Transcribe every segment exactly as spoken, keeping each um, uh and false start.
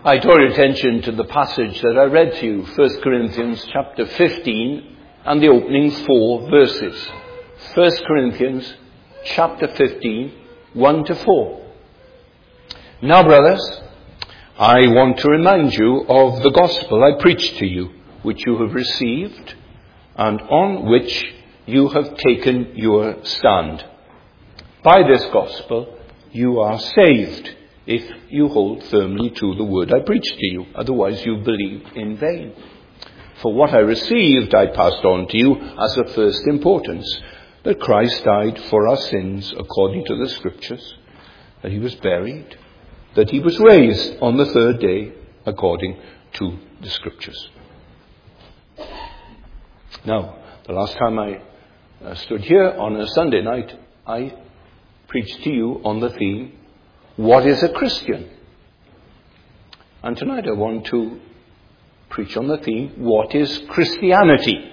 I draw your attention to the passage that I read to you, First Corinthians chapter fifteen and the opening four verses. First Corinthians chapter fifteen, one to four. Now, brothers, I want to remind you of the gospel I preached to you, which you have received and on which you have taken your stand. By this gospel you are saved, if you hold firmly to the word I preached to you. Otherwise you believe in vain. For what I received I passed on to you as of first importance, that Christ died for our sins according to the Scriptures, that he was buried, that he was raised on the third day according to the Scriptures. Now, the last time I uh, stood here on a Sunday night, I preached to you on the theme, what is a Christian? And tonight I want to preach on the theme, what is Christianity?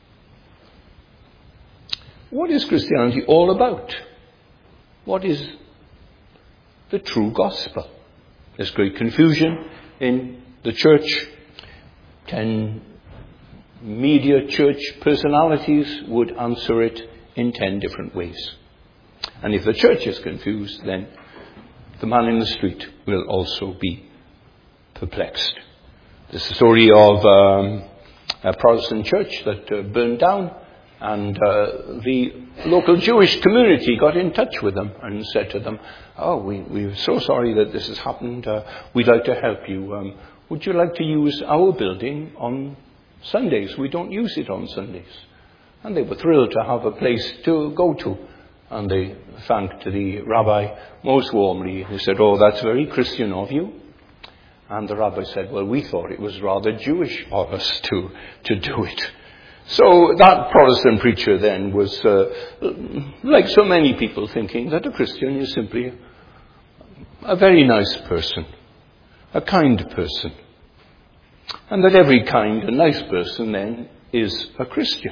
What is Christianity all about? What is the true gospel? There's great confusion in the church. Ten media church personalities would answer it in ten different ways. And if the church is confused, then the man in the street will also be perplexed. This is the story of um, a Protestant church that uh, burned down, and uh, the local Jewish community got in touch with them and said to them, oh, we, we're so sorry that this has happened. Uh, we'd like to help you. Um, would you like to use our building on Sundays? We don't use it on Sundays. And they were thrilled to have a place to go to. And they thanked the rabbi most warmly. He said, oh, that's very Christian of you. And the rabbi said, well, we thought it was rather Jewish of us to, to do it. So that Protestant preacher then was, uh, like so many people, thinking that a Christian is simply a very nice person, a kind person. And that every kind and nice person then is a Christian.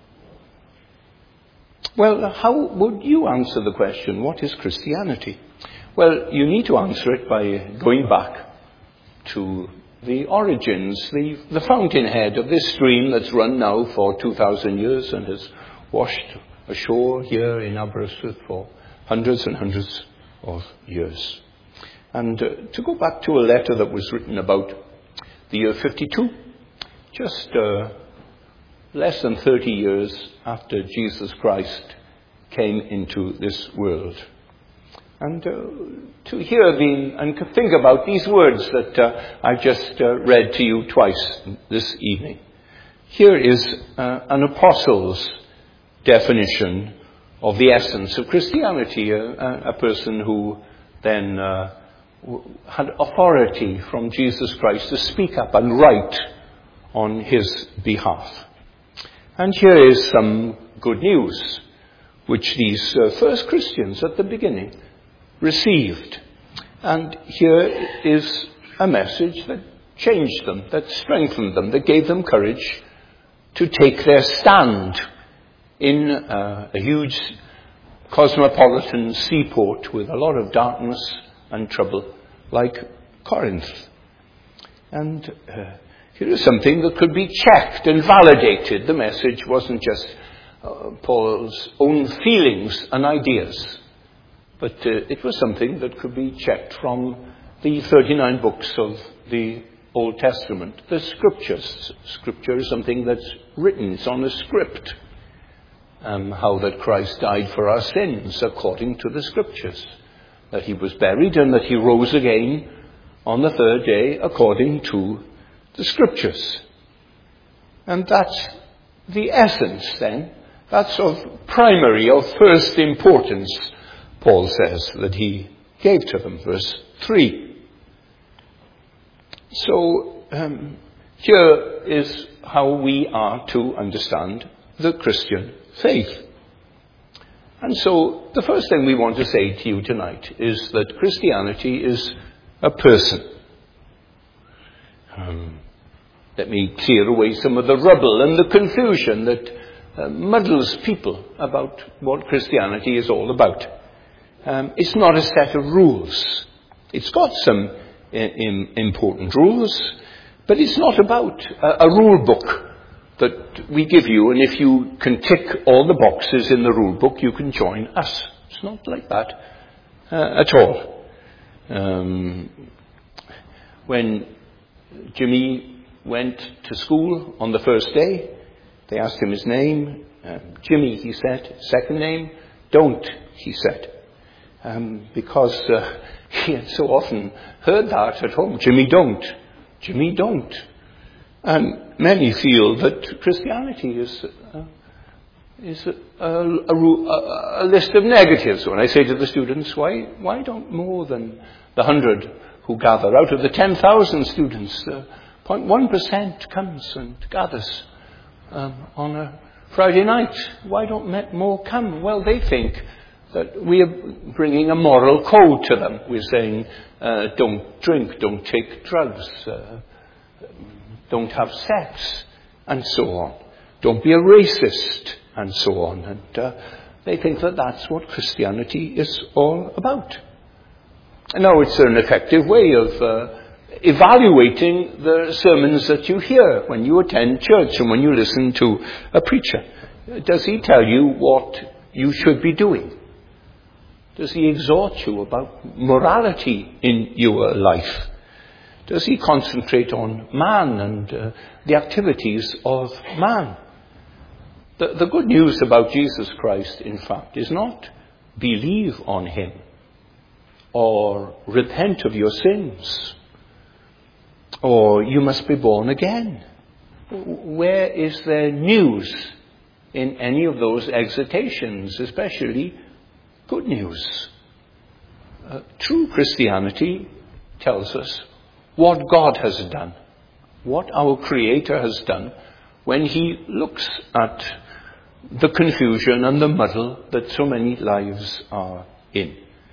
Well, how would you answer the question, what is Christianity? Well, you need to answer it by going back to the origins, the, the fountainhead of this stream that's run now for two thousand years and has washed ashore here in Aberystwyth for hundreds and hundreds of years. And uh, to go back to a letter that was written about the year fifty-two, just uh, less than thirty years after Jesus Christ came into this world. And uh, to hear the, and think about these words that uh, I've just uh, read to you twice this evening. Here is uh, an apostle's definition of the essence of Christianity, a, a person who then uh, had authority from Jesus Christ to speak up and write on his behalf. And here is some good news, which these uh, first Christians at the beginning received. And here is a message that changed them, that strengthened them, that gave them courage to take their stand in uh, a huge cosmopolitan seaport with a lot of darkness and trouble, like Corinth. And uh, here is something that could be checked and validated. The message wasn't just uh, Paul's own feelings and ideas, but uh, it was something that could be checked from the thirty-nine books of the Old Testament, the Scriptures. Scripture is something that's written, it's on a script. Um, how that Christ died for our sins according to the Scriptures, that he was buried and that he rose again on the third day according to the Scriptures. And that's the essence then, that's of primary, of first importance, Paul says, that he gave to them. Verse three. So um, here is how we are to understand the Christian faith. And so the first thing we want to say to you tonight is that Christianity is a person. Um, let me clear away some of the rubble and the confusion that uh, muddles people about what Christianity is all about. Um, it's not a set of rules. It's got some in important rules, but it's not about a, a rule book that we give you, and if you can tick all the boxes in the rule book, you can join us. It's not like that uh, at all. Um, when Jimmy went to school on the first day, they asked him his name. Uh, Jimmy, he said. Second name, don't, he said. Um, because uh, he had so often heard that at home. Jimmy, don't. Jimmy, don't. And many feel that Christianity is uh, is a, a, a, a list of negatives. When I say to the students, why why don't more than the hundred who gather out of the ten thousand students, uh, zero point one percent comes and gathers um, on a Friday night? Why don't more come? Well, they think that we are bringing a moral code to them. We're saying, uh, don't drink, don't take drugs, uh, don't have sex, and so on. Don't be a racist, and so on. And uh, they think that that's what Christianity is all about. And now it's an effective way of uh, evaluating the sermons that you hear when you attend church and when you listen to a preacher. Does he tell you what you should be doing? Does he exhort you about morality in your life? Does he concentrate on man and uh, the activities of man? The, the good news about Jesus Christ, in fact, is not believe on him or repent of your sins or you must be born again. Where is there news in any of those exhortations, especially good news? Uh, true Christianity tells us what God has done, what our Creator has done when he looks at the confusion and the muddle that so many lives are in.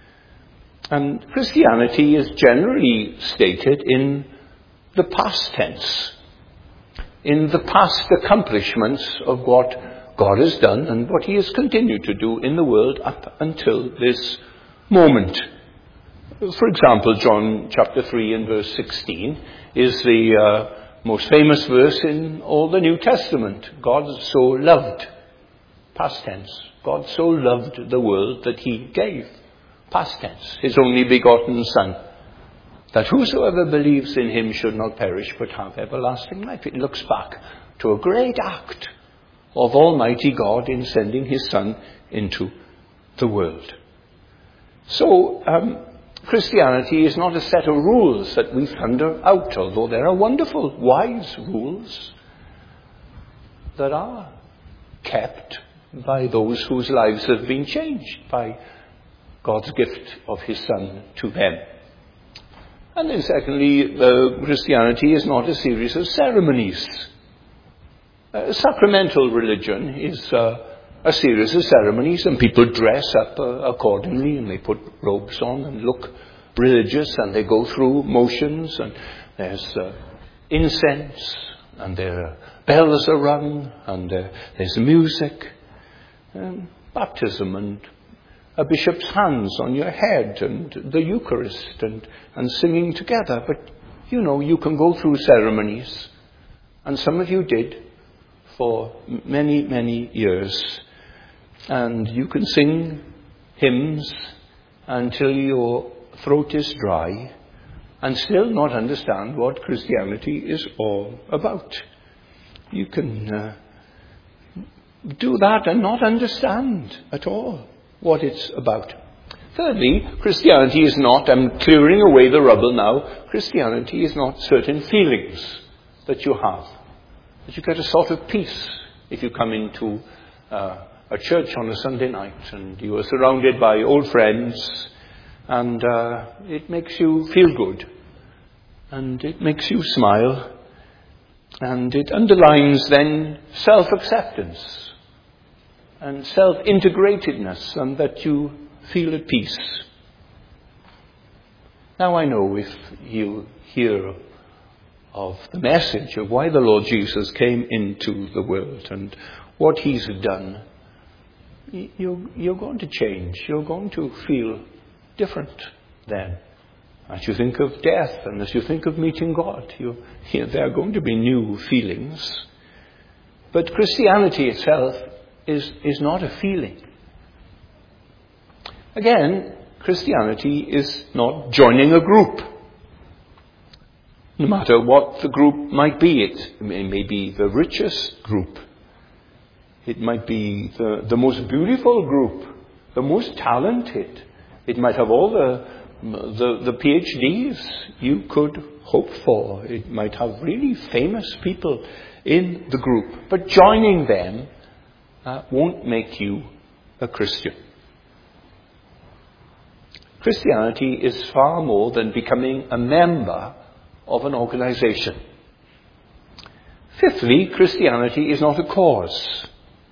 And Christianity is generally stated in the past tense, in the past accomplishments of what God has done and what he has continued to do in the world up until this moment. For example, John chapter three and verse sixteen is the uh, most famous verse in all the New Testament. God so loved, past tense, God so loved the world that he gave, past tense, his only begotten Son, that whosoever believes in him should not perish but have everlasting life. It looks back to a great act of Almighty God in sending his Son into the world. So, um, Christianity is not a set of rules that we thunder out, although there are wonderful, wise rules that are kept by those whose lives have been changed by God's gift of his Son to them. And then secondly, uh, Christianity is not a series of ceremonies. Uh, sacramental religion is uh, a series of ceremonies, and people dress up uh, accordingly, and they put robes on and look religious, and they go through motions, and there's uh, incense, and there are bells are rung, and uh, there's music, um, baptism, and a bishop's hands on your head, and the Eucharist, and, and singing together. But, you know, you can go through ceremonies, and some of you did for many, many years. And you can sing hymns until your throat is dry and still not understand what Christianity is all about. You can uh, do that and not understand at all what it's about. Thirdly, Christianity is not, I'm clearing away the rubble now, Christianity is not certain feelings that you have. That you get a sort of peace if you come into uh, a church on a Sunday night and you are surrounded by old friends, and uh, it makes you feel good, and it makes you smile, and it underlines then self-acceptance and self-integratedness, and that you feel at peace. Now I know if you hear of the message of why the Lord Jesus came into the world and what he's done, you're, you're going to change. You're going to feel different then. as you think of death and as you think of meeting God, you, you, there are going to be new feelings. But Christianity itself is, is not a feeling. Again, Christianity is not joining a group. No matter what the group might be, it may be the richest group. It might be the, the most beautiful group, the most talented. It might have all the, the, the P H Ds you could hope for. It might have really famous people in the group. But joining them uh, won't make you a Christian. Christianity is far more than becoming a member of an organization. Fifthly, Christianity is not a cause.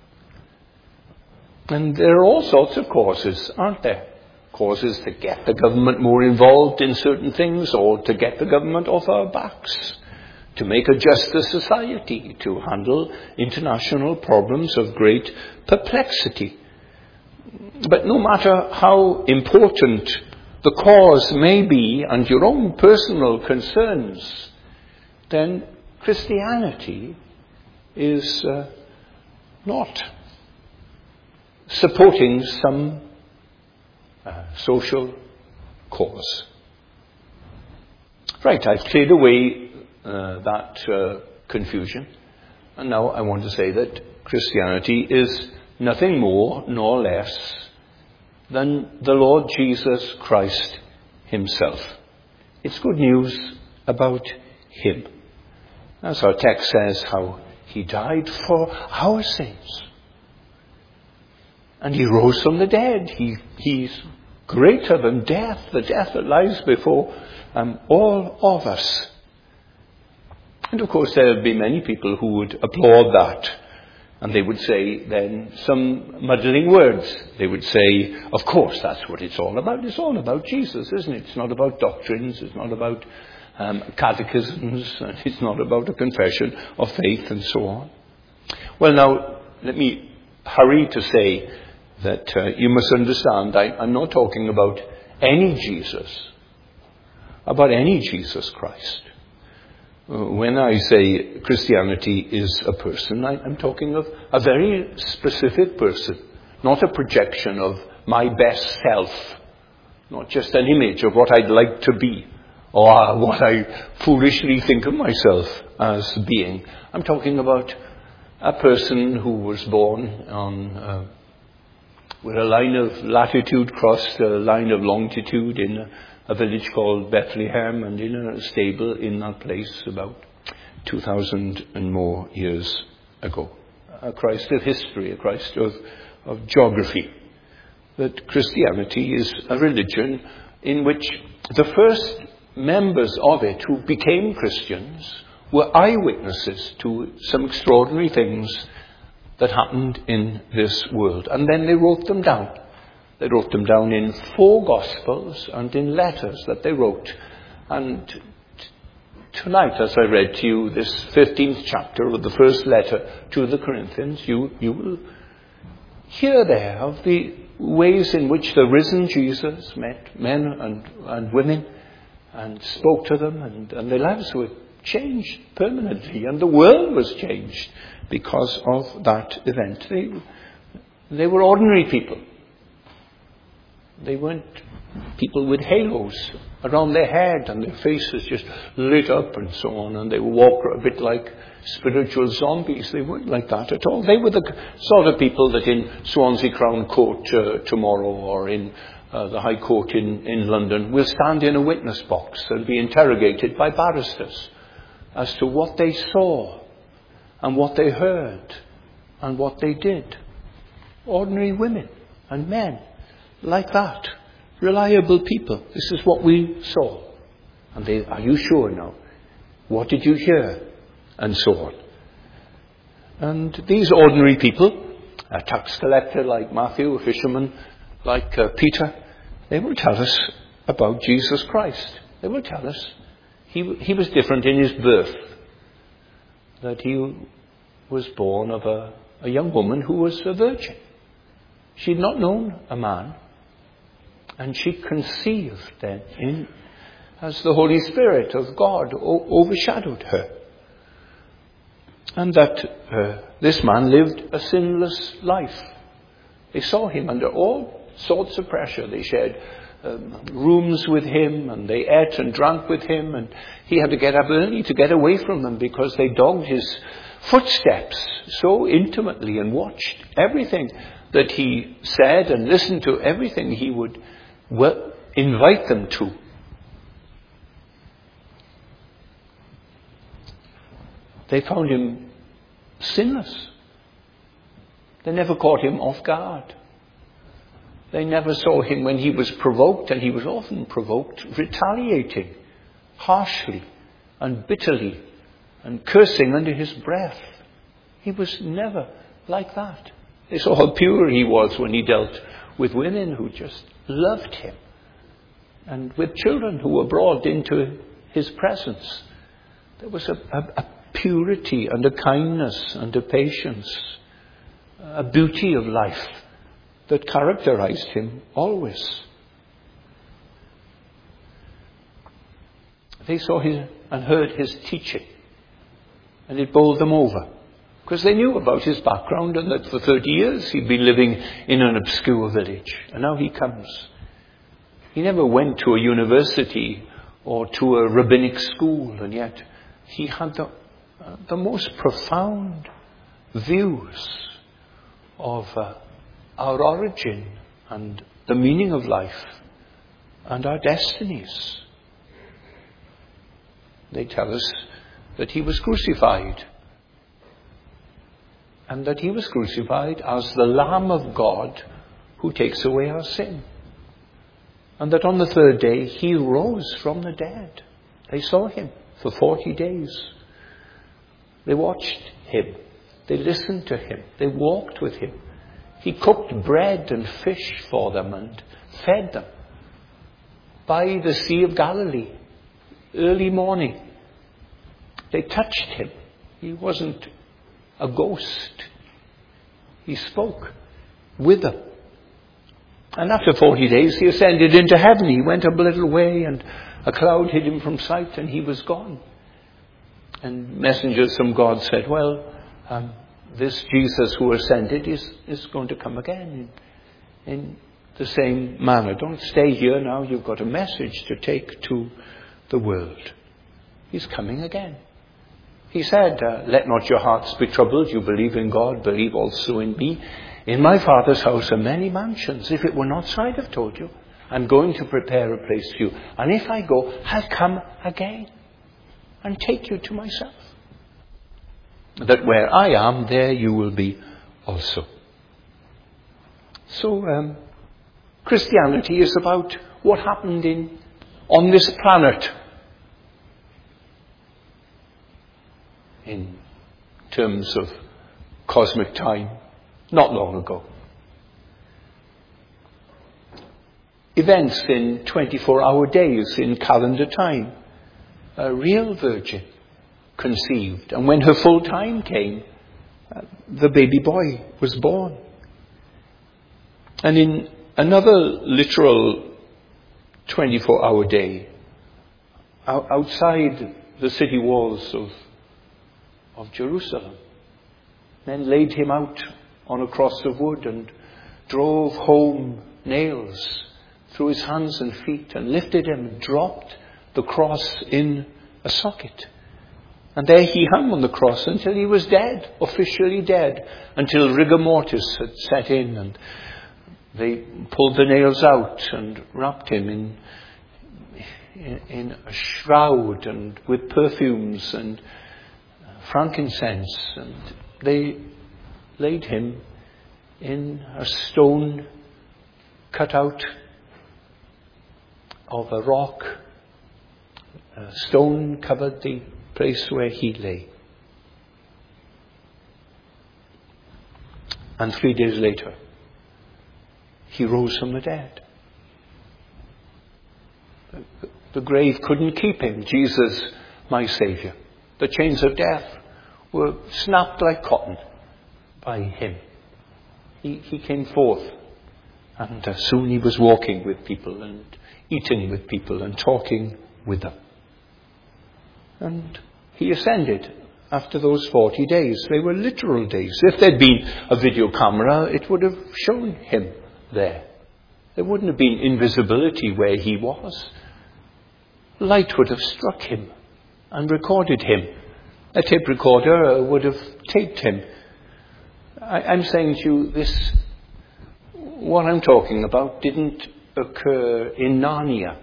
And there are all sorts of causes, aren't there? Causes to get the government more involved in certain things, or to get the government off our backs, to make a juster society, to handle international problems of great perplexity. But no matter how important the cause may be and your own personal concerns, then Christianity is uh, not supporting some uh, social cause. Right, I've cleared away uh, that uh, confusion, and now I want to say that Christianity is nothing more nor less than the Lord Jesus Christ himself. It's good news about him. As our text says, how he died for our sins. And he rose from the dead. He, he's greater than death, the death that lies before um, all of us. And of course there would be many people who would applaud that. And they would say then some muddling words. They would say, of course, that's what it's all about. It's all about Jesus, isn't it? It's not about doctrines. It's not about um, catechisms. And it's not about a confession of faith and so on. Well, now, let me hurry to say that uh, you must understand, I, I'm not talking about any Jesus, about any Jesus Christ. When I say Christianity is a person, I, I'm talking of a very specific person, not a projection of my best self, not just an image of what I'd like to be, or what I foolishly think of myself as being. I'm talking about a person who was born on uh, with a line of latitude crossed a line of longitude in a a village called Bethlehem, and in a stable in that place about two thousand and more years ago. A Christ of history, a Christ of, of geography. That Christianity is a religion in which the first members of it who became Christians were eyewitnesses to some extraordinary things that happened in this world. And then they wrote them down. They wrote them down in four Gospels and in letters that they wrote. And t- tonight, as I read to you this fifteenth chapter of the first letter to the Corinthians, you, you will hear there of the ways in which the risen Jesus met men and, and women and spoke to them, and, and their lives were changed permanently, and the world was changed because of that event. They, they were ordinary people. They weren't people with halos around their head and their faces just lit up and so on, and they would walk a bit like spiritual zombies. They weren't like that at all. They were the sort of people that in Swansea Crown Court uh, tomorrow, or in uh, the High Court in, in London, will stand in a witness box and be interrogated by barristers as to what they saw and what they heard and what they did. Ordinary women and men like that. Reliable people. This is what we saw. And they, are you sure now? What did you hear? And so on. And these ordinary people, a tax collector like Matthew, a fisherman like uh, Peter, they will tell us about Jesus Christ. They will tell us he, he was different in his birth. That he was born of a, a young woman who was a virgin. She had not known a man. And she conceived then in as the Holy Spirit of God o- overshadowed her. And that uh, this man lived a sinless life. They saw him under all sorts of pressure. They shared um, rooms with him, and they ate and drank with him, and he had to get up early to get away from them because they dogged his footsteps so intimately and watched everything that he said and listened to everything he would well, invite them to. They found him sinless. They never caught him off guard. They never saw him when he was provoked, and he was often provoked, retaliating harshly and bitterly and cursing under his breath. He was never like that. They saw how pure he was when he dealt with women who just loved him, and with children who were brought into his presence. There was a, a, a purity and a kindness and a patience, a beauty of life that characterized him always. They saw his and heard his teaching, and it bowled them over, because they knew about his background and that for thirty years he'd been living in an obscure village. And now he comes. He never went to a university or to a rabbinic school, and yet he had the, uh, the most profound views of uh, our origin and the meaning of life and our destinies. They tell us that he was crucified, and that he was crucified as the Lamb of God who takes away our sin. And that on the third day he rose from the dead. They saw him for forty days. They watched him. They listened to him. They walked with him. He cooked bread and fish for them and fed them by the Sea of Galilee, early morning. They touched him. He wasn't a ghost. He spoke with them. And after forty days, he ascended into heaven. He went up a little way, and a cloud hid him from sight, and he was gone. And messengers from God said, well, um, this Jesus who ascended is, is going to come again in, in the same manner. Don't stay here now. You've got a message to take to the world. He's coming again. He said, uh, let not your hearts be troubled. You believe in God, believe also in me. In my Father's house are many mansions. If it were not so, I'd have told you. I'm going to prepare a place for you. And if I go, I'll come again and take you to myself, that where I am, there you will be also. So, um, Christianity is about what happened in on this planet in terms of cosmic time, not long ago. Events in twenty-four hour days in calendar time. A real virgin conceived, and when her full time came, uh, the baby boy was born. And in another literal twenty-four hour day, outside the city walls of of Jerusalem, men laid him out on a cross of wood and drove home nails through his hands and feet and lifted him and dropped the cross in a socket. And there he hung on the cross until he was dead, officially dead, until rigor mortis had set in and they pulled the nails out and wrapped him in, in, in a shroud and with perfumes and frankincense, and they laid him in a stone cut out of a rock. A stone covered the place where he lay. And three days later, he rose from the dead. The, the grave couldn't keep him. Jesus, my Saviour. The chains of death were snapped like cotton by him. He, he came forth, and uh, soon he was walking with people and eating with people and talking with them. And he ascended after those forty days. They were literal days. If there'd been a video camera, it would have shown him there. There wouldn't have been invisibility where he was. Light would have struck him and recorded him. A tape recorder would have taped him. I, I'm saying to you, this, what I'm talking about didn't occur in Narnia.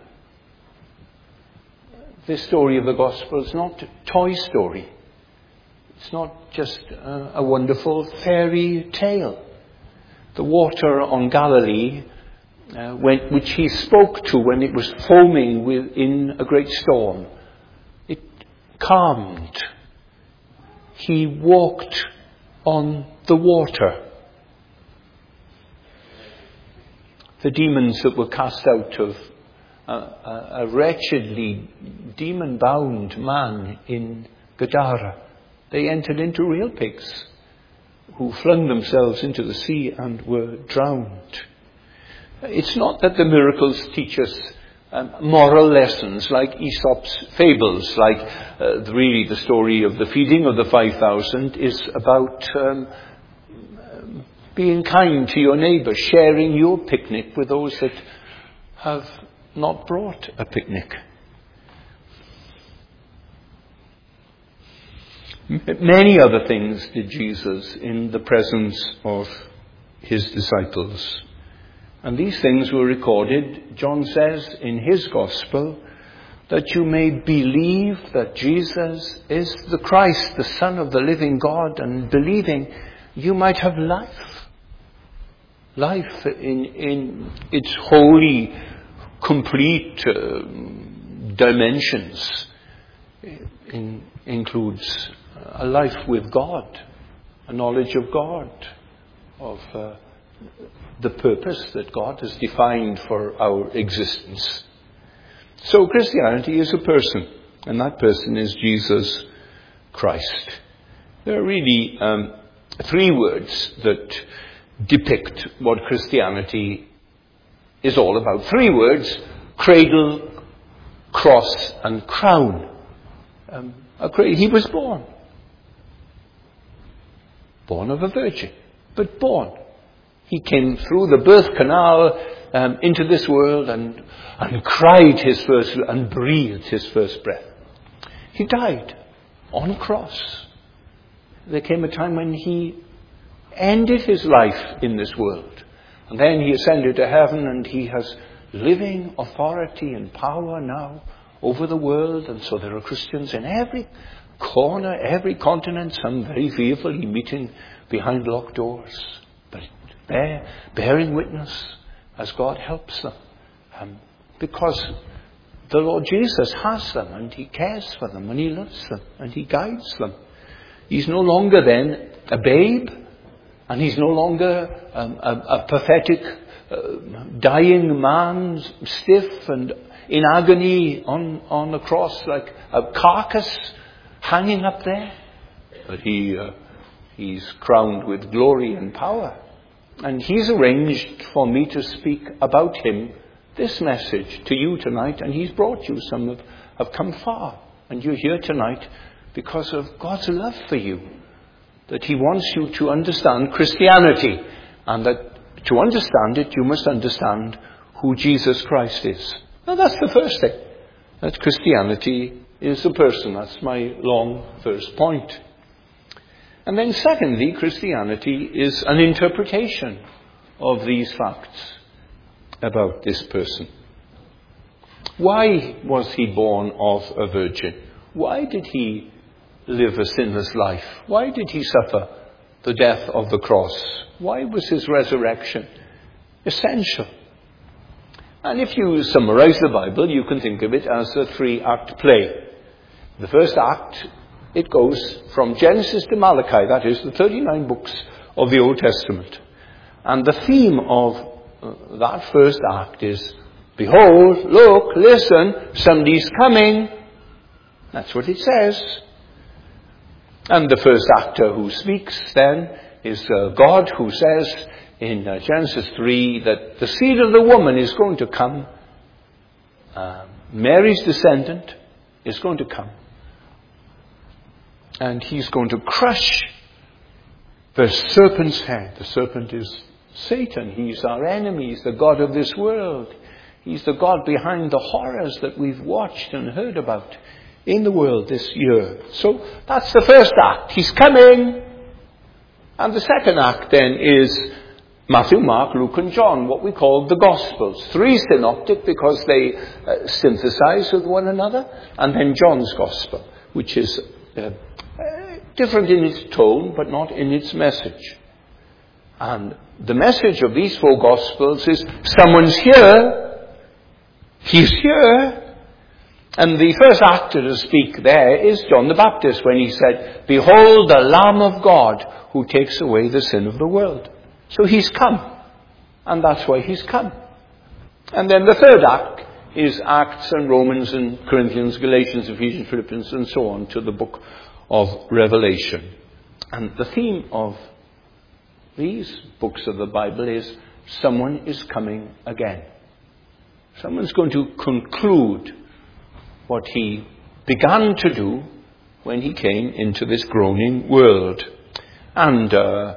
This story of the gospel is not Toy Story. It's not just a, a wonderful fairy tale. The water on Galilee, uh, when, which he spoke to when it was foaming in a great storm, it calmed. He walked on the water. The demons that were cast out of a, a, a wretchedly demon-bound man in Gadara, they entered into real pigs who flung themselves into the sea and were drowned. It's not that the miracles teach us um, moral lessons like Aesop's fables, like uh, the, really the story of the feeding of the five thousand is about um, um, being kind to your neighbour, sharing your picnic with those that have not brought a picnic. Many other things did Jesus in the presence of his disciples. And these things were recorded, John says in his gospel, that you may believe that Jesus is the Christ, the Son of the living God, and believing you might have life. Life in, in its wholly, complete uh, dimensions. In, includes a life with God, a knowledge of God, of uh, the purpose that God has defined for our existence. So Christianity is a person, and that person is Jesus Christ. There are really um, three words that depict what Christianity is all about. Three words: cradle, cross, and crown. Um, a cradle. He was born. Born of a virgin, but born. He came through the birth canal um, into this world and, and cried his first, and breathed his first breath. He died on a cross. There came a time when he ended his life in this world. And then he ascended to heaven, and he has living authority and power now over the world. And so there are Christians in every corner, every continent, some very fearfully meeting behind locked doors, but bear, bearing witness as God helps them. Um, because the Lord Jesus has them, and he cares for them, and he loves them, and he guides them. He's no longer then a babe, and he's no longer um, a, a pathetic, uh, dying man, stiff and in agony on, on the cross like a carcass hanging up there. But he, uh, he's crowned with glory and power. And he's arranged for me to speak about him this message to you tonight. And he's brought you. Some have, have come far. And you're here tonight because of God's love for you. That he wants you to understand Christianity. And that to understand it, you must understand who Jesus Christ is. Now that's the first thing. That Christianity is a person. That's my long first point. And then secondly, Christianity is an interpretation of these facts about this person. Why was he born of a virgin? Why did he live a sinless life? Why did he suffer the death of the cross? Why was his resurrection essential? And if you summarize the Bible, you can think of it as a three-act play. The first act, it goes from Genesis to Malachi, that is, the thirty-nine books of the Old Testament. And the theme of uh, that first act is, behold, look, listen, somebody's coming. That's what it says. And the first actor who speaks then is uh, God, who says in uh, Genesis three that the seed of the woman is going to come, uh, Mary's descendant, is going to come. And he's going to crush the serpent's head. The serpent is Satan. He's our enemy. He's the god of this world. He's the god behind the horrors that we've watched and heard about in the world this year. So that's the first act. He's coming. And the second act then is Matthew, Mark, Luke and John, what we call the Gospels. Three synoptic because they uh, synthesize with one another. And then John's Gospel, which is uh, uh, different in its tone but not in its message. And the message of these four Gospels is someone's here. He's here. And the first actor to speak there is John the Baptist when he said, "Behold the Lamb of God who takes away the sin of the world." So he's come. And that's why he's come. And then the third act is Acts and Romans and Corinthians, Galatians, Ephesians, Philippians and so on to the book of Revelation. And the theme of these books of the Bible is someone is coming again. Someone's going to conclude what he began to do when he came into this groaning world. And uh,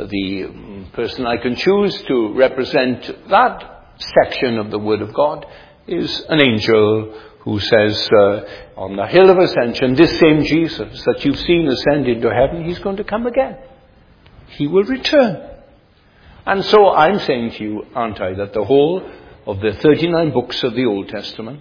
the person I can choose to represent that section of the Word of God is an angel who says, uh, on the hill of ascension, this same Jesus that you've seen ascend into heaven, he's going to come again. He will return. And so I'm saying to you, aren't I, that the whole of the thirty-nine books of the Old Testament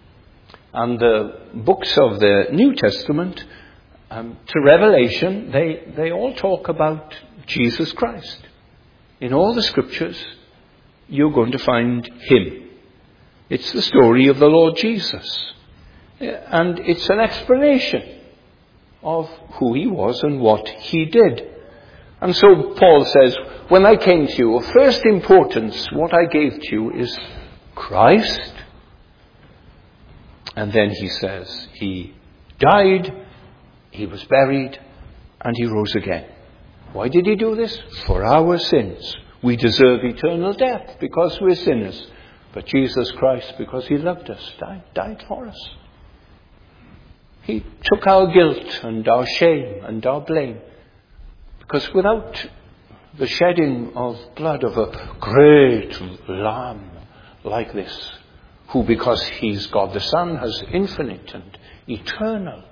and the books of the New Testament um, to Revelation, they, they all talk about Jesus Christ. In all the scriptures, you're going to find him. It's the story of the Lord Jesus. And it's an explanation of who he was and what he did. And so Paul says, when I came to you, of first importance, what I gave to you is Christ. And then he says, he died, he was buried, and he rose again. Why did he do this? For our sins. We deserve eternal death because we're sinners. But Jesus Christ, because he loved us, died, died for us. He took our guilt and our shame and our blame. Because without the shedding of blood of a great Lamb like this, who because he's God the Son has infinite and eternal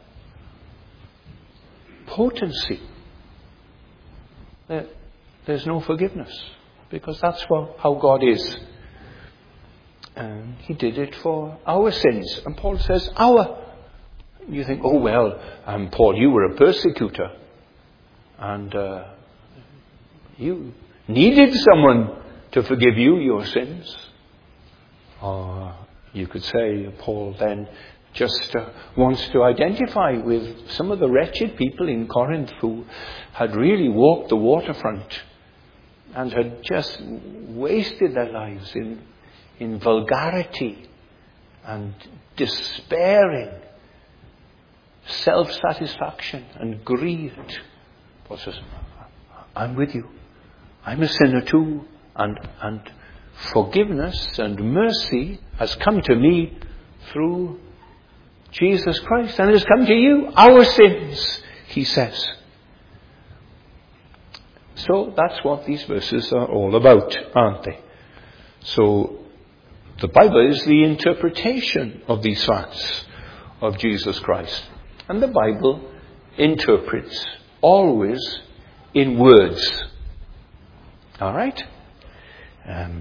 potency, there, there's no forgiveness. Because that's what, how God is. And he did it for our sins. And Paul says, our. You think, oh well, um, Paul, you were a persecutor. And uh, you needed someone to forgive you your sins. Or you could say Paul then just uh, wants to identify with some of the wretched people in Corinth who had really walked the waterfront and had just wasted their lives in, in vulgarity and despairing, self-satisfaction and greed. Paul says, I'm with you. I'm a sinner too. And, and forgiveness and mercy has come to me through Jesus Christ. And it has come to you. Our sins, he says. So that's what these verses are all about, aren't they? So the Bible is the interpretation of these facts of Jesus Christ. And the Bible interprets always in words. All right? Um,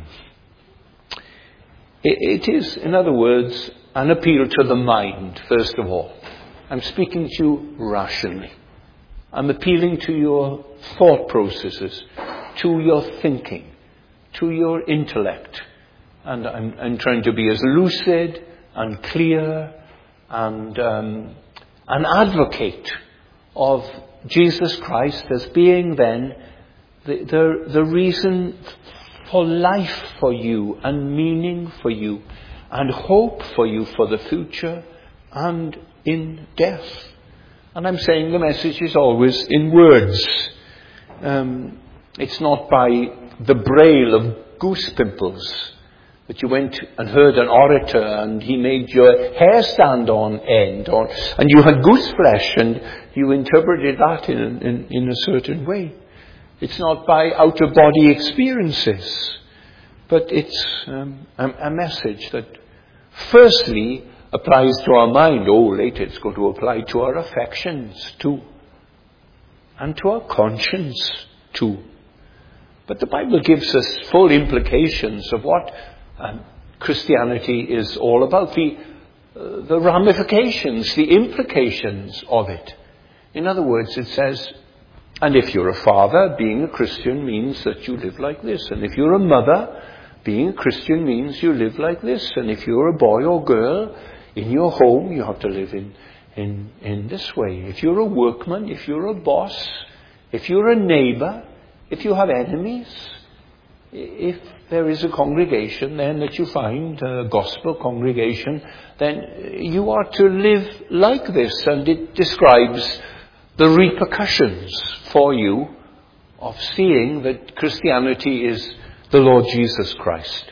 it, it is, in other words, an appeal to the mind, first of all. I'm speaking to you rationally. I'm appealing to your thought processes, to your thinking, to your intellect. And I'm, I'm trying to be as lucid and clear and um, an advocate of Jesus Christ as being then the, the, the reason for life for you and meaning for you and hope for you for the future and in death. And I'm saying the message is always in words. Um, it's not by the braille of goose pimples that you went and heard an orator and he made your hair stand on end, or, and you had goose flesh and you interpreted that in, in, in a certain way. It's not by out-of-body experiences, but it's um, a, a message that firstly applies to our mind. Oh, later it's going to apply to our affections too, and to our conscience too. But the Bible gives us full implications of what um, Christianity is all about, the, uh, the ramifications, the implications of it. In other words, it says, and if you're a father, being a Christian means that you live like this. And if you're a mother, being a Christian means you live like this. And if you're a boy or girl, in your home, you have to live in, in, in this way. If you're a workman, if you're a boss, if you're a neighbor, if you have enemies, if there is a congregation then that you find, a gospel congregation, then you are to live like this. And it describes the repercussions for you of seeing that Christianity is the Lord Jesus Christ.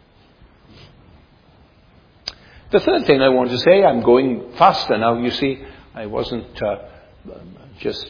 The third thing I want to say, I'm going faster now, you see, I wasn't uh, just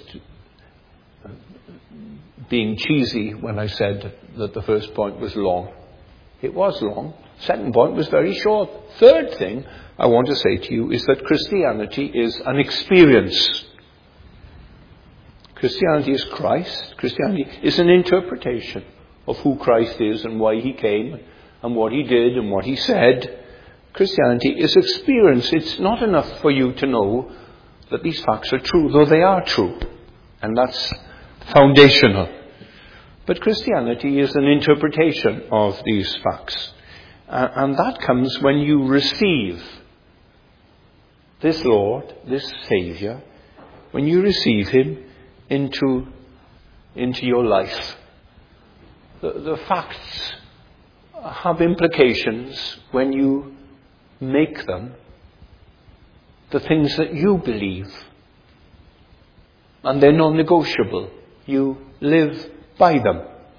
being cheesy when I said that the first point was long. It was long. Second point was very short. Third thing I want to say to you is that Christianity is an experience. Christianity is Christ. Christianity is an interpretation of who Christ is and why he came and what he did and what he said. Christianity is experience. It's not enough for you to know that these facts are true, though they are true. And that's foundational. But Christianity is an interpretation of these facts. Uh, and that comes when you receive this Lord, this Saviour, when you receive him into, into your life. The, the facts have implications when you make them the things that you believe. And they're non-negotiable. You live by them.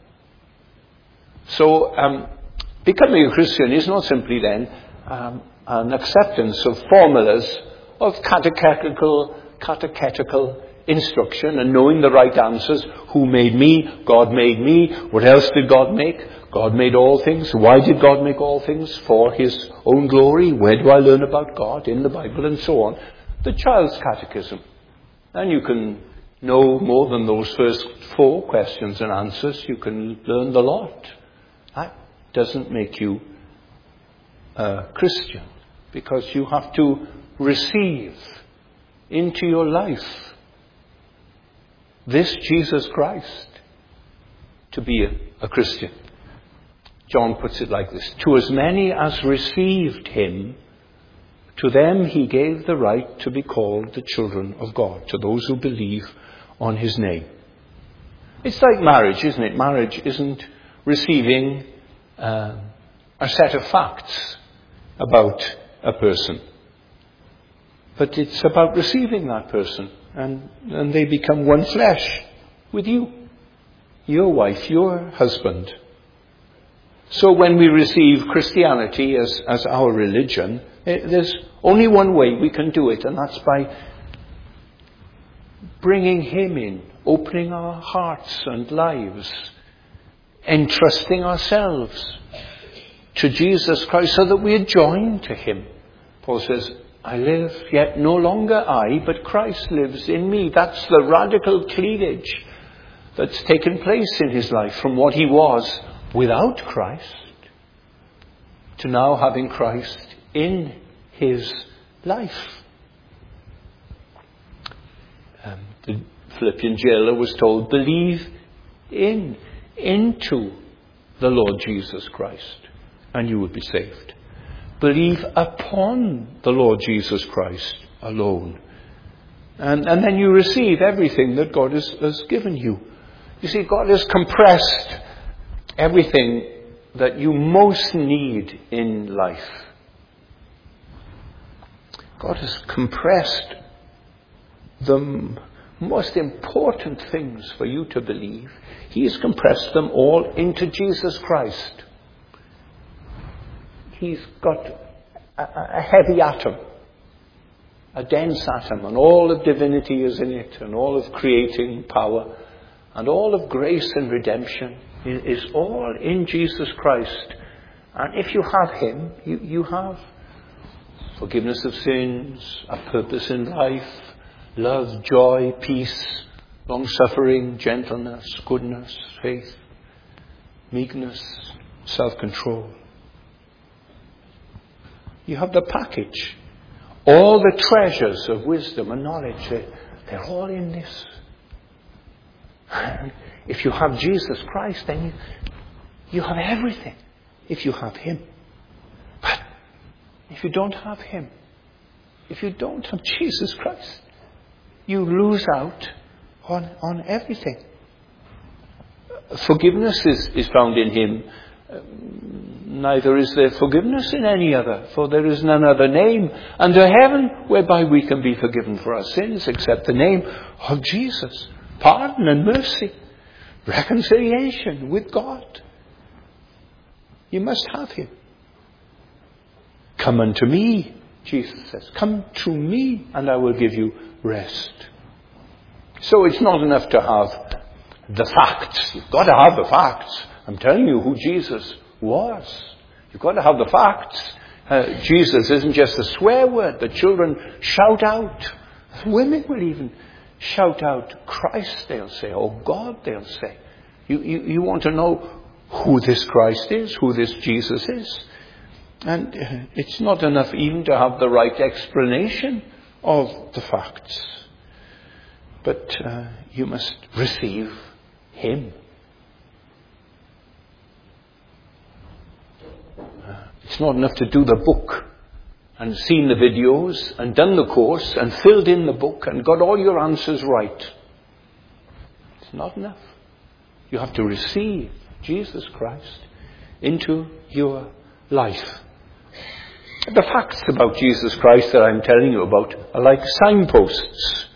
So, um, becoming a Christian is not simply then um, an acceptance of formulas of catechetical, catechetical instruction and knowing the right answers. Who made me? God made me. What else did God make? God made all things. Why did God make all things? For his own glory. Where do I learn about God? In the Bible, and so on. The child's catechism. And you can know more than those first four questions and answers. You can learn the lot. That doesn't make you a Christian, because you have to receive into your life this Jesus Christ to be a, a Christian. John puts it like this: to as many as received him, to them he gave the right to be called the children of God, to those who believe on his name. It's like marriage, isn't it? Marriage isn't receiving uh, a set of facts about a person, but it's about receiving that person, and, and they become one flesh with you, your wife, your husband. So when we receive Christianity as, as our religion, there's only one way we can do it, and that's by bringing him in, opening our hearts and lives, entrusting ourselves to Jesus Christ so that we are joined to him. Paul says, I live, yet no longer I, but Christ lives in me. That's the radical cleavage that's taken place in his life from what he was without Christ to now having Christ in his life. Um, the Philippian jailer was told, believe in, into the Lord Jesus Christ, and you will be saved. Believe upon the Lord Jesus Christ alone. And, and then you receive everything that God has, has given you. You see, God has compressed everything that you most need in life. God has compressed the most important things for you to believe. He has compressed them all into Jesus Christ. he's got a, a heavy atom, a dense atom, and all of divinity is in it, and all of creating power, and all of grace and redemption is all in Jesus Christ. And if you have him, you, you have forgiveness of sins, a purpose in life, love, joy, peace, long-suffering, gentleness, goodness, faith, meekness, self-control. You have the package. All the treasures of wisdom and knowledge, they, they're all in this. And if you have Jesus Christ, then you, you have everything. If you have him. But if you don't have him, if you don't have Jesus Christ, you lose out on, on everything. Forgiveness is, is found in him. Neither is there forgiveness in any other, for there is none other name under heaven whereby we can be forgiven for our sins except the name of Jesus. Pardon and mercy, reconciliation with God. You must have him. Come unto me, Jesus says. Come to me and I will give you rest. So it's not enough to have the facts. You've got to have the facts. I'm telling you who Jesus was. You've got to have the facts. Uh, Jesus isn't just a swear word that children shout out. Women will even shout out Christ, they'll say, or God, they'll say. You, you, you want to know who this Christ is, who this Jesus is. And uh, it's not enough even to have the right explanation of the facts. But uh, you must receive him. Uh, it's not enough to do the book and seen the videos and done the course and filled in the book and got all your answers right. It's not enough. You have to receive Jesus Christ into your life. The facts about Jesus Christ that I'm telling you about are like signposts.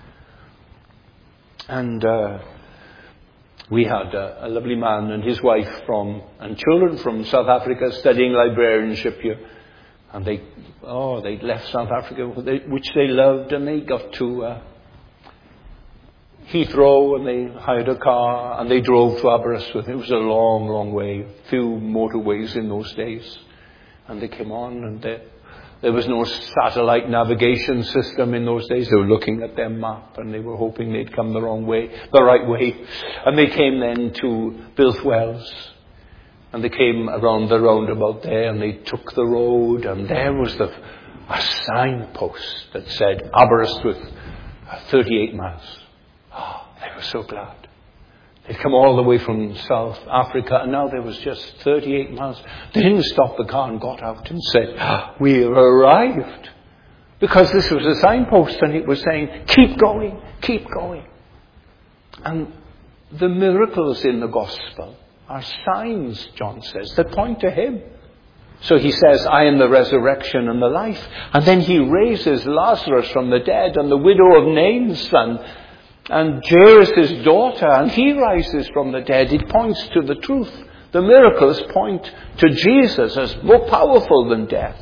And uh, we had a, a lovely man and his wife from and children from South Africa studying librarianship here. And they, oh, they left South Africa, which they loved, and they got to uh, Heathrow, and they hired a car, and they drove to Aberystwyth. It was a long, long way, few motorways in those days. And they came on, and they, there was no satellite navigation system in those days. They were looking at their map, and they were hoping they'd come the wrong way, the right way. And they came then to Bilthwells. And they came around the roundabout there, and they took the road, and there was the, a signpost that said Aberystwyth, thirty-eight miles. Oh, they were so glad. They'd come all the way from South Africa, and now there was just thirty-eight miles. They didn't stop the car and got out and said, oh, "We have arrived," because this was a signpost, and it was saying, "Keep going, keep going." And the miracles in the gospel are signs, John says, that point to him. So he says, "I am the resurrection and the life." And then he raises Lazarus from the dead, and the widow of Nain's son, and Jairus' daughter, and he rises from the dead. It points to the truth. The miracles point to Jesus as more powerful than death.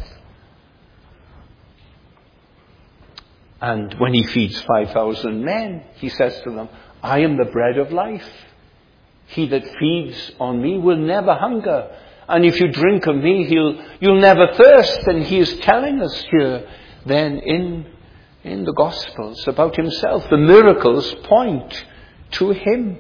And when he feeds five thousand men, he says to them, "I am the bread of life. He that feeds on me will never hunger. And if you drink of me, he'll, you'll never thirst." And he is telling us here then in, in the Gospels about himself. The miracles point to him.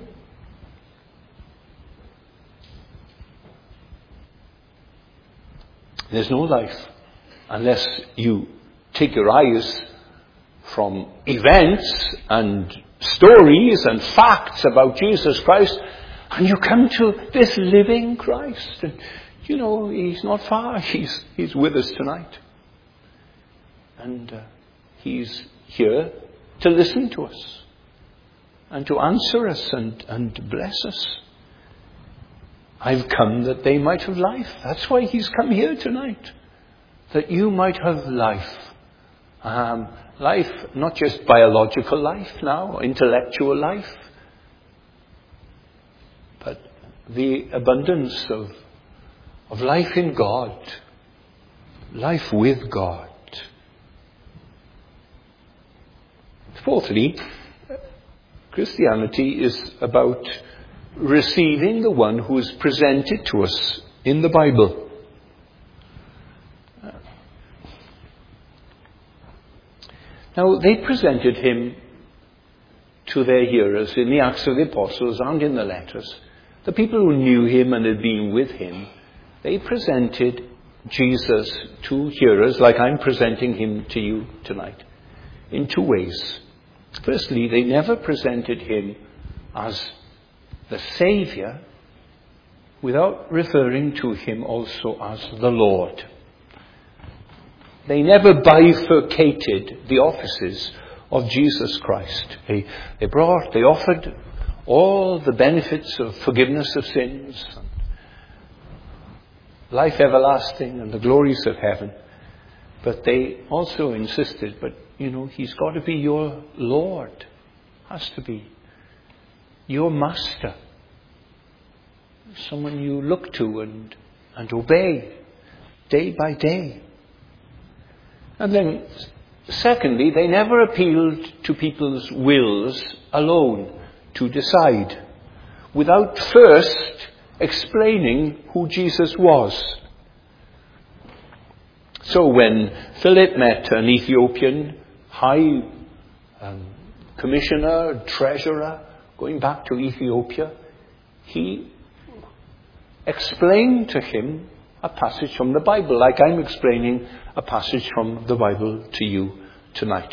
There's no life unless you take your eyes from events and stories and facts about Jesus Christ, and you come to this living Christ. And, you know, he's not far. He's, he's with us tonight. And uh, he's here to listen to us and to answer us and, and to bless us. I've come that they might have life. That's why he's come here tonight. That you might have life. Um, life, not just biological life now, intellectual life, but the abundance of, of life in God, life with God. Fourthly, Christianity is about receiving the one who is presented to us in the Bible. Now, they presented him to their hearers in the Acts of the Apostles and in the letters. The people who knew him and had been with him, they presented Jesus to hearers like I'm presenting him to you tonight, in two ways. Firstly, they never presented him as the Saviour without referring to him also as the Lord. They never bifurcated the offices of Jesus Christ. They, they brought, they offered all the benefits of forgiveness of sins, and life everlasting, and the glories of heaven. But they also insisted, but you know, he's got to be your Lord. Has to be. Your master. Someone you look to and, and obey day by day. And then, secondly, they never appealed to people's wills alone to decide, without first explaining who Jesus was. So when Philip met an Ethiopian high um, commissioner, treasurer, going back to Ethiopia, he explained to him a passage from the Bible, like I'm explaining a passage from the Bible to you tonight.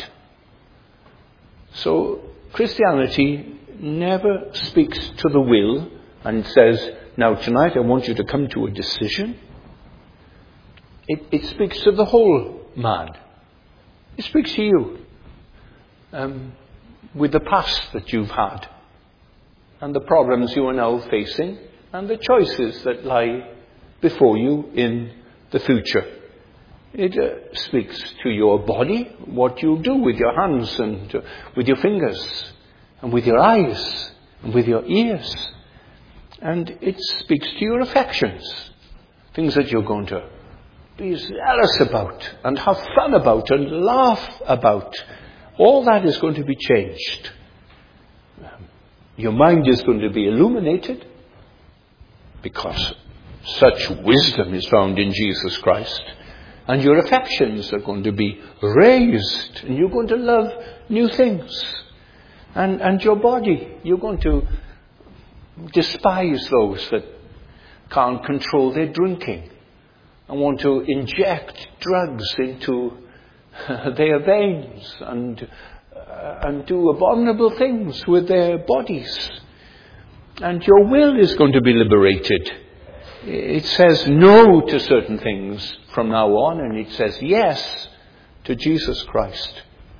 So Christianity never speaks to the will and says, now tonight I want you to come to a decision. It, it speaks to the whole man. It speaks to you um, with the past that you've had and the problems you are now facing and the choices that lie before you in the future. It uh, speaks to your body, what you do with your hands and uh, with your fingers and with your eyes and with your ears. And it speaks to your affections, things that you're going to be zealous about and have fun about and laugh about. All that is going to be changed. Your mind is going to be illuminated because such wisdom is found in Jesus Christ. And your affections are going to be raised and you're going to love new things. And, and your body, you're going to despise those that can't control their drinking and want to inject drugs into their veins and uh, and do abominable things with their bodies. And your will is going to be liberated. It says no to certain things from now on, and it says yes to Jesus Christ.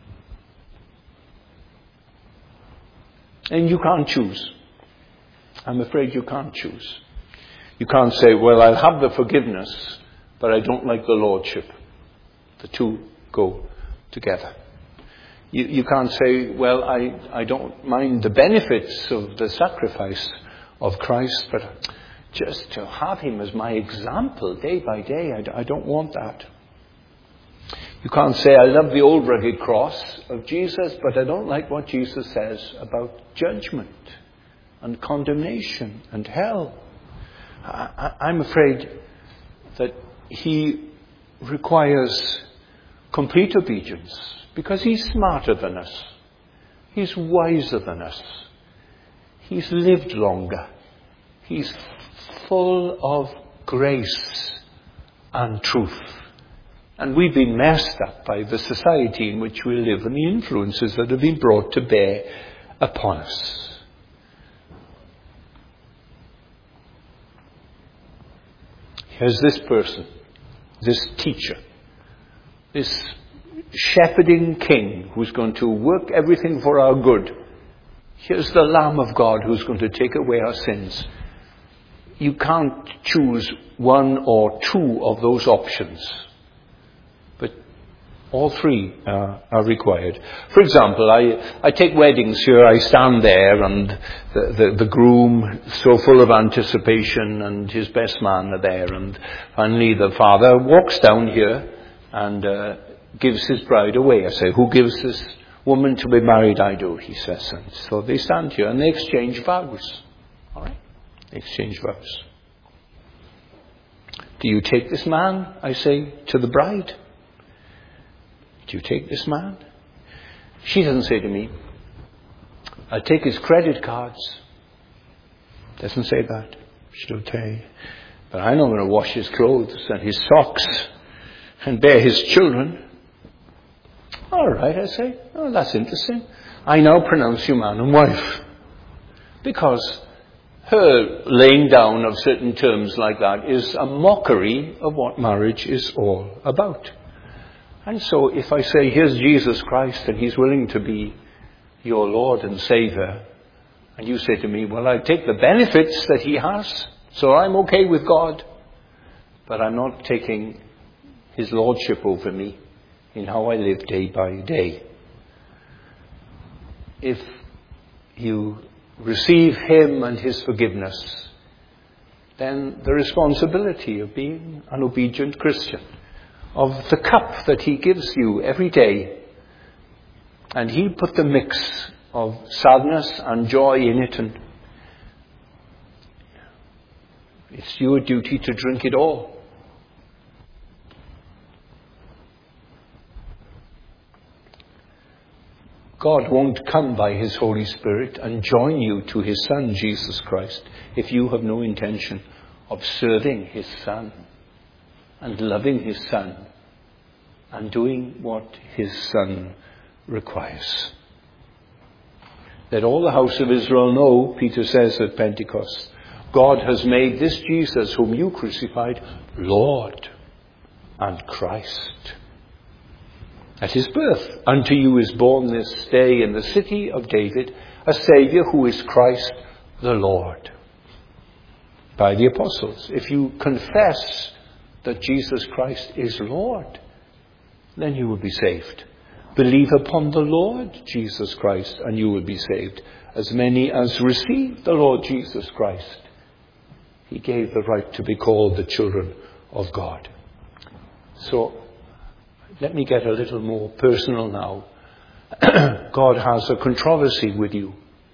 And you can't choose. I'm afraid you can't choose. You can't say, well, I'll have the forgiveness, but I don't like the lordship. The two go together. You, you can't say, well, I, I don't mind the benefits of the sacrifice of Christ, but just to have him as my example day by day, I, I don't want that. You can't say, I love the old rugged cross of Jesus, but I don't like what Jesus says about judgment and condemnation and hell. I, I, I'm afraid that he requires complete obedience because he's smarter than us. He's wiser than us. He's lived longer. He's full of grace and truth. And we've been messed up by the society in which we live and the influences that have been brought to bear upon us. Here's this person, this teacher, this shepherding king who's going to work everything for our good. Here's the Lamb of God who's going to take away our sins. You can't choose one or two of those options. But All three uh, are required. For example, I, I take weddings here. I stand there and the, the, the groom, so full of anticipation, and his best man are there. And finally the father walks down here and uh, gives his bride away. I say, who gives this woman to be married? I do, he says. And so they stand here and they exchange vows. All right? They exchange vows. Do you take this man, I say, to the bride? Do you take this man? She doesn't say to me, I'll take his credit cards. Doesn't say that. She'll say, but I'm not going to wash his clothes and his socks and bear his children. All right, I say. Oh, that's interesting. I now pronounce you man and wife. Because her laying down of certain terms like that is a mockery of what marriage is all about. And so if I say, here's Jesus Christ and he's willing to be your Lord and Savior, and you say to me, well, I take the benefits that he has, so I'm okay with God, but I'm not taking his lordship over me in how I live day by day. If you receive him and his forgiveness, then the responsibility of being an obedient Christian, of the cup that he gives you every day, and he put the mix of sadness and joy in it, and it's your duty to drink it all. God won't come by his Holy Spirit and join you to his Son, Jesus Christ, if you have no intention of serving his Son and loving his Son and doing what his Son requires. Let all the house of Israel know, Peter says at Pentecost, God has made this Jesus whom you crucified Lord and Christ. At his birth, unto you is born this day in the city of David a Saviour who is Christ the Lord. By the apostles. If you confess that Jesus Christ is Lord, then you will be saved. Believe upon the Lord Jesus Christ and you will be saved. As many as receive the Lord Jesus Christ, he gave the right to be called the children of God. So, let me get a little more personal now. God has a controversy with you.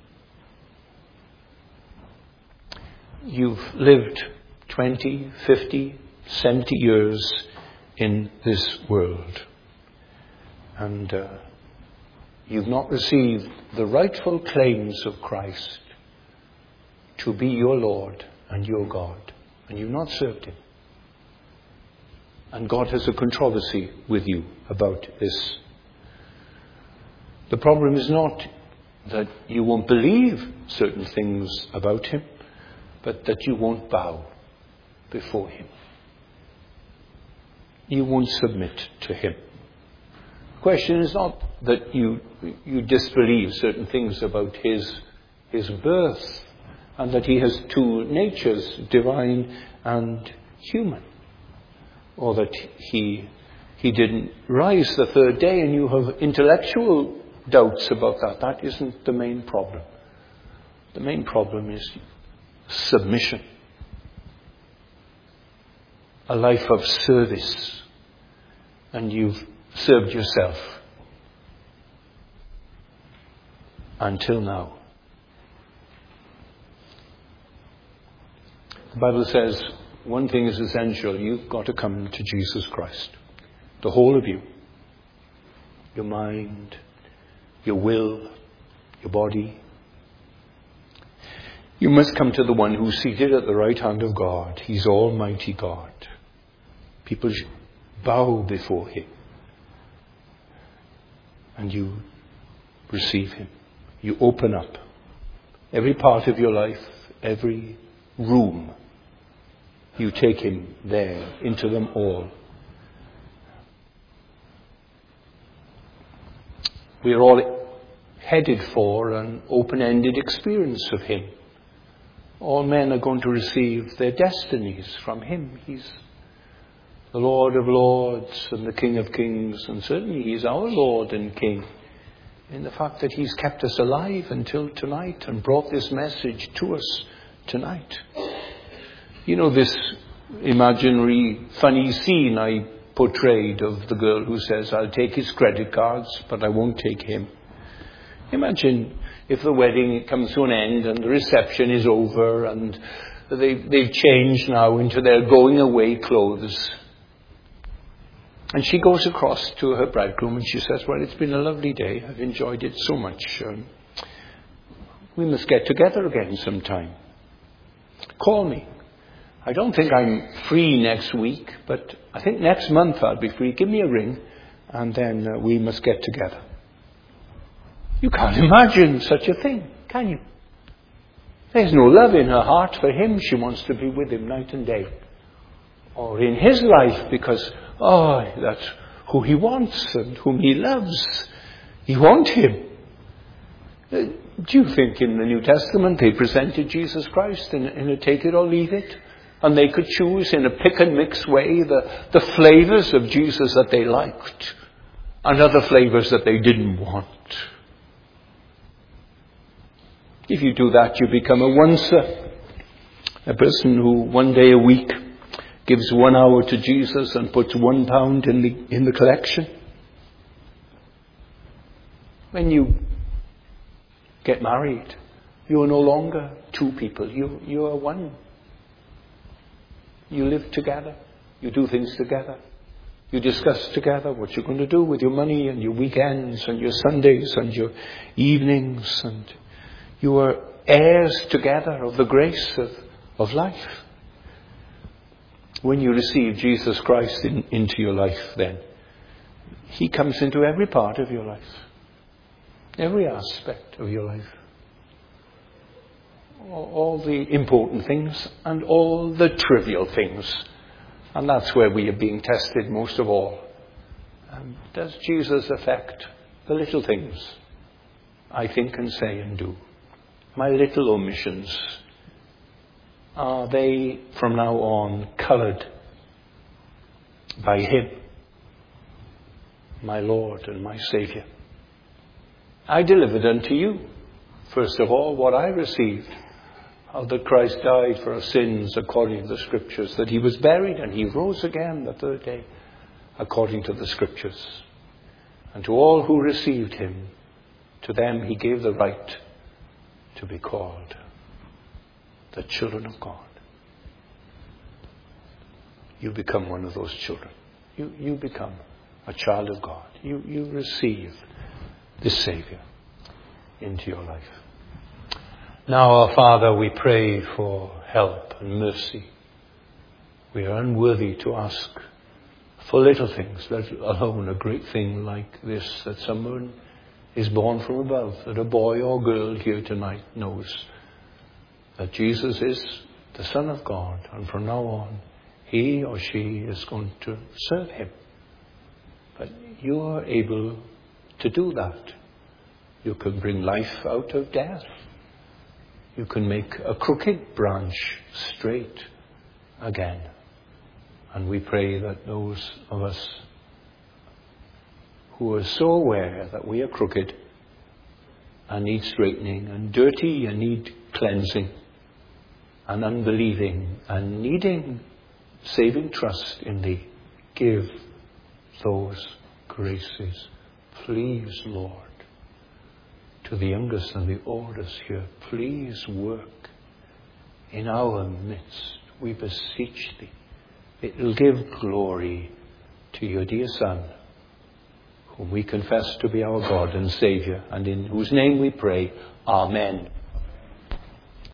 You've lived twenty, fifty, seventy years in this world. And uh, you've not received the rightful claims of Christ to be your Lord and your God. And you've not served him. And God has a controversy with you about this. The problem is not that you won't believe certain things about him, but that you won't bow before him. You won't submit to him. The question is not that you you disbelieve certain things about his his birth and that he has two natures, divine and human. Or that he he didn't rise the third day and you have intellectual doubts about that. That isn't the main problem. The main problem is submission. A life of service. And you've served yourself until now. The Bible says one thing is essential. You've got to come to Jesus Christ. The whole of you. Your mind, your will, your body. You must come to the one who's seated at the right hand of God. He's Almighty God. People bow before him. And you receive him. You open up every part of your life, every room. You take him there, into them all. We are all headed for an open-ended experience of him. All men are going to receive their destinies from him. He's the Lord of Lords and the King of Kings, and certainly He's our Lord and King, in the fact that He's kept us alive until tonight and brought this message to us tonight. You know, this imaginary funny scene I portrayed of the girl who says, I'll take his credit cards, but I won't take him. Imagine if the wedding comes to an end and the reception is over and they've, they've changed now into their going away clothes. And she goes across to her bridegroom and she says, well, it's been a lovely day. I've enjoyed it so much. Um, we must get together again sometime. Call me. I don't think I'm free next week, but I think next month I'll be free. Give me a ring and then uh, we must get together. You can't imagine such a thing, can you? There's no love in her heart for him. She wants to be with him night and day. Or in his life because, oh, that's who he wants and whom he loves. He wants him. Uh, do you think in the New Testament they presented Jesus Christ in, in a take it or leave it? And they could choose in a pick and mix way the, the flavors of Jesus that they liked and other flavors that they didn't want. If you do that, you become a oncer, a person who one day a week gives one hour to Jesus and puts one pound in the, in the collection. When you get married, you are no longer two people. You, you are one. You live together. You do things together. You discuss together what you're going to do with your money and your weekends and your Sundays and your evenings. And you are heirs together of the grace of, of life. When you receive Jesus Christ in, into your life, then He comes into every part of your life. Every aspect of your life. All the important things and all the trivial things. And that's where we are being tested most of all. Um, does Jesus affect the little things I think and say and do? My little omissions. Are they from now on coloured by Him, my Lord and my Saviour? I delivered unto you, first of all, what I received. How that Christ died for our sins according to the Scriptures, that He was buried and He rose again the third day according to the Scriptures. And to all who received Him, to them He gave the right to be called the children of God. You become one of those children. You, you become a child of God. You, you receive the Saviour into your life. Now, our Father, we pray for help and mercy. We are unworthy to ask for little things, let alone a great thing like this, that someone is born from above, that a boy or girl here tonight knows that Jesus is the Son of God, and from now on, he or she is going to serve Him. But you are able to do that. You can bring life out of death. You can make a crooked branch straight again. And we pray that those of us who are so aware that we are crooked and need straightening and dirty and need cleansing and unbelieving and needing saving trust in Thee, give those graces. Please, Lord, to the youngest and the oldest here, please work in our midst. We beseech Thee. It will give glory to Your dear Son, whom we confess to be our God and Saviour, and in whose name we pray. Amen.